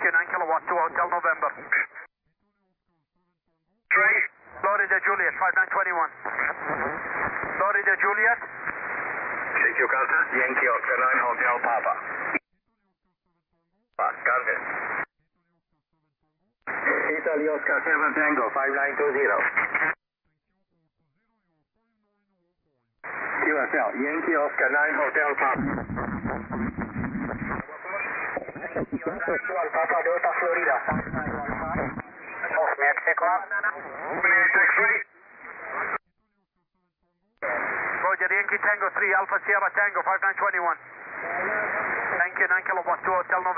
you, 9 kilowatt, 2 Hotel November. Three. Florida Juliet, 5921. Florida Juliet. CQ Delta, Yankee Oscar 9 Hotel Papa. Target. Italy Oscar 7 Tango 5920. QSL, Yankee Oscar 9 Hotel Papa. Papa Delta Florida. Off Mexico. Roger, Yankee Tango 3, Alpha Sierra Tango, 5921. Thank you, 9 kilowatt, 2 Hotel November.